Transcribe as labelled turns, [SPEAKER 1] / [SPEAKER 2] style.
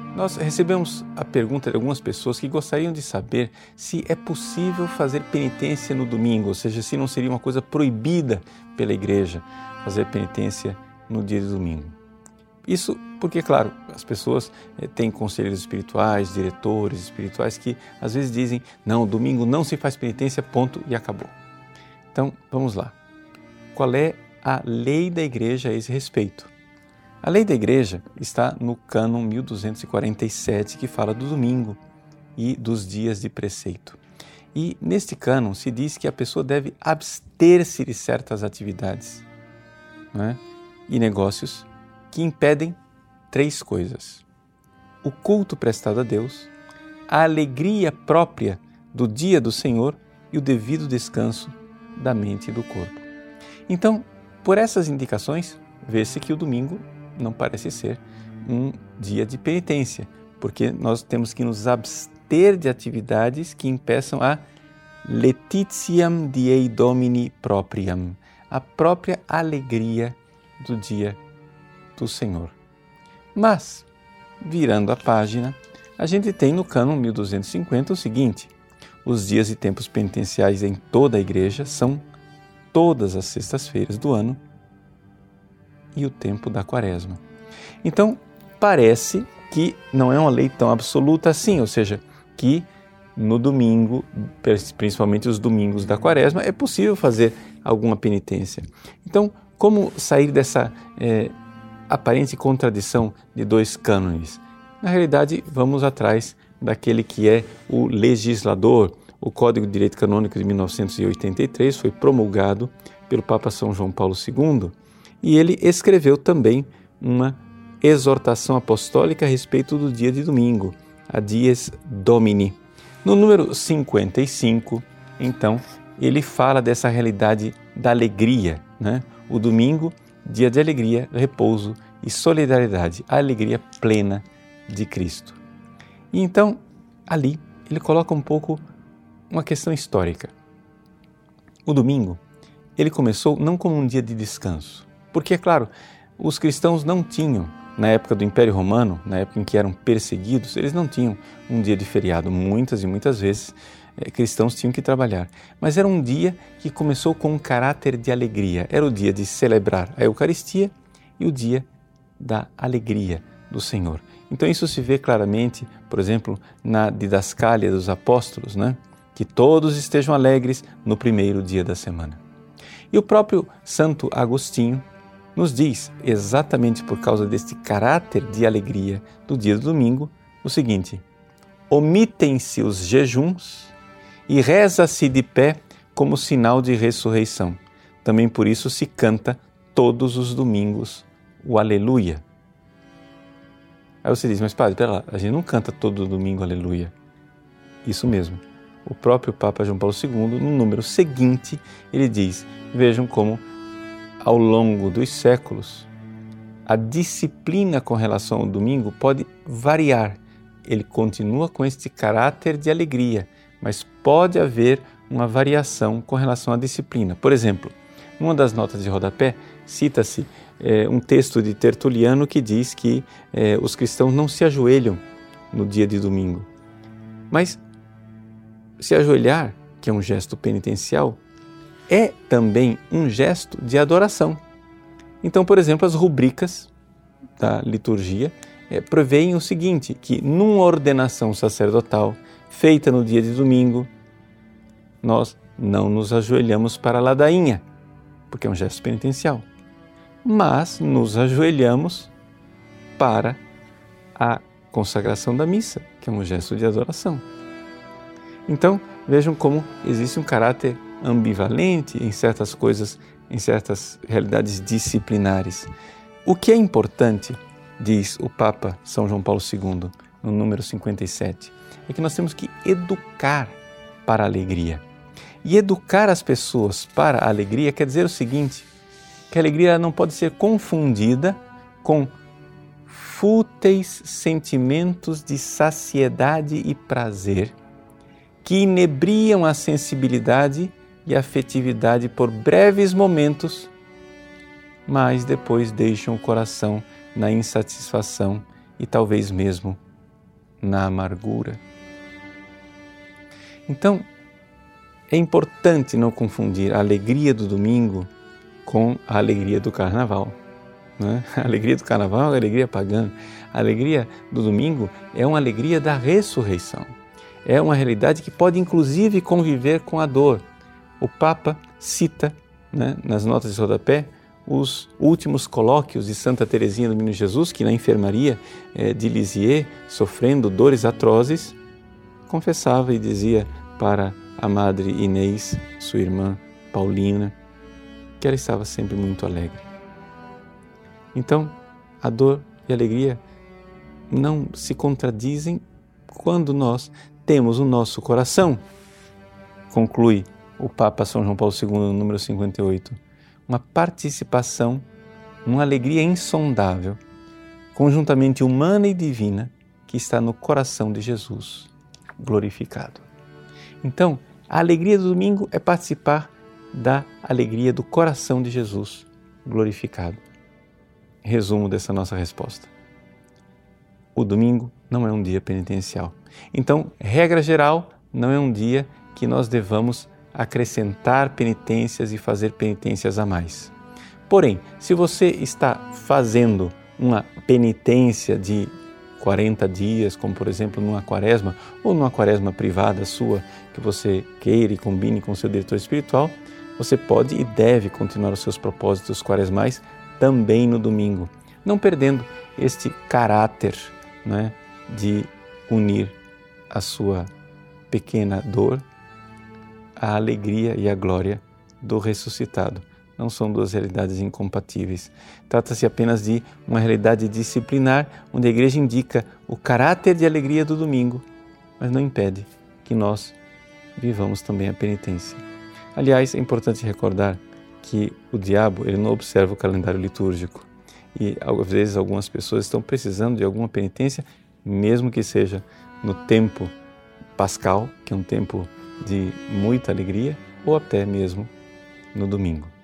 [SPEAKER 1] Nós recebemos a pergunta de algumas pessoas que gostariam de saber se é possível fazer penitência no domingo, ou seja, se não seria uma coisa proibida pela igreja fazer penitência no dia de domingo. Isso porque, claro, as pessoas têm conselheiros espirituais, diretores espirituais que às vezes dizem: não, domingo não se faz penitência, ponto, e acabou. Então, vamos lá. Qual é a lei da igreja a esse respeito? A lei da igreja está no cânon 1247, que fala do domingo e dos dias de preceito. E neste cânon se diz que a pessoa deve abster-se de certas atividades, né, e negócios que impedem 3 coisas: o culto prestado a Deus, a alegria própria do dia do Senhor e o devido descanso da mente e do corpo. Então, por essas indicações, vê-se que o domingo não parece ser um dia de penitência, porque nós temos que nos abster de atividades que impeçam a laetitiam diei Domini propriam, a própria alegria do dia do Senhor. Mas, virando a página, a gente tem no cânon 1250 o seguinte: os dias e tempos penitenciais em toda a igreja são todas as sextas-feiras do ano e o tempo da quaresma. Então, parece que não é uma lei tão absoluta assim, ou seja, que no domingo, principalmente os domingos da quaresma, é possível fazer alguma penitência. Então, como sair dessa aparente contradição de 2 cânones? Na realidade, vamos atrás daquele que é o legislador. O Código de Direito Canônico de 1983 foi promulgado pelo Papa São João Paulo II e ele escreveu também uma exortação apostólica a respeito do dia de domingo, a Dies Domini. No número 55, então, ele fala dessa realidade da alegria, né? O domingo, dia de alegria, repouso e solidariedade, a alegria plena de Cristo. E então, ali, ele coloca um pouco uma questão histórica. O domingo, ele começou não como um dia de descanso, porque, é claro, os cristãos não tinham, na época do Império Romano, na época em que eram perseguidos, eles não tinham um dia de feriado. Muitas e muitas vezes cristãos tinham que trabalhar. Mas era um dia que começou com um caráter de alegria. Era o dia de celebrar a Eucaristia e o dia da alegria do Senhor. Então isso se vê claramente, por exemplo, na didascália dos apóstolos, né? Que todos estejam alegres no primeiro dia da semana. E o próprio Santo Agostinho nos diz, exatamente por causa deste caráter de alegria do dia do domingo, o seguinte: omitem-se os jejuns e reza-se de pé como sinal de ressurreição. Também por isso se canta todos os domingos o Aleluia. Aí você diz: mas padre, pera lá, a gente não canta todo domingo Aleluia. Isso mesmo. O próprio Papa João Paulo II, no número seguinte, ele diz: vejam como ao longo dos séculos a disciplina com relação ao domingo pode variar. Ele continua com este caráter de alegria, mas pode haver uma variação com relação à disciplina. Por exemplo, numa das notas de rodapé cita-se um texto de Tertuliano que diz que os cristãos não se ajoelham no dia de domingo. Mas se ajoelhar, que é um gesto penitencial, é também um gesto de adoração. Então, por exemplo, as rubricas da liturgia prevêem o seguinte, que numa ordenação sacerdotal feita no dia de domingo, nós não nos ajoelhamos para a ladainha, porque é um gesto penitencial, mas nos ajoelhamos para a consagração da missa, que é um gesto de adoração. Então, vejam como existe um caráter ambivalente em certas coisas, em certas realidades disciplinares. O que é importante, diz o Papa São João Paulo II, no número 57, é que nós temos que educar para a alegria. E educar as pessoas para a alegria quer dizer o seguinte, que a alegria não pode ser confundida com fúteis sentimentos de saciedade e prazer que inebriam a sensibilidade e a afetividade por breves momentos, mas depois deixam o coração na insatisfação e talvez mesmo na amargura. Então, é importante não confundir a alegria do domingo com a alegria do carnaval, né? A alegria do carnaval é uma alegria pagã. A alegria do domingo é uma alegria da ressurreição. É uma realidade que pode inclusive conviver com a dor. O Papa cita, né, nas notas de rodapé, os últimos colóquios de Santa Teresinha do Menino Jesus, que na enfermaria de Lisieux, sofrendo dores atrozes, confessava e dizia para a Madre Inês, sua irmã Paulina, que ela estava sempre muito alegre. Então, a dor e a alegria não se contradizem quando nós temos o nosso coração, conclui o Papa São João Paulo II, no número 58, uma participação, uma alegria insondável, conjuntamente humana e divina, que está no coração de Jesus glorificado. Então, a alegria do domingo é participar da alegria do coração de Jesus glorificado. Resumo dessa nossa resposta. O domingo não é um dia penitencial. Então, regra geral, não é um dia que nós devamos acrescentar penitências e fazer penitências a mais. Porém, se você está fazendo uma penitência de 40 dias, como por exemplo numa quaresma, ou numa quaresma privada sua, que você queira e combine com o seu diretor espiritual, você pode e deve continuar os seus propósitos quaresmais também no domingo, não perdendo este caráter, né, de unir a sua pequena dor à alegria e à glória do ressuscitado. Não são duas realidades incompatíveis. Trata-se apenas de uma realidade disciplinar, onde a Igreja indica o caráter de alegria do domingo, mas não impede que nós vivamos também a penitência. Aliás, é importante recordar que o diabo ele não observa o calendário litúrgico e, às vezes, algumas pessoas estão precisando de alguma penitência, mesmo que seja no tempo pascal, que é um tempo de muita alegria, ou até mesmo no domingo.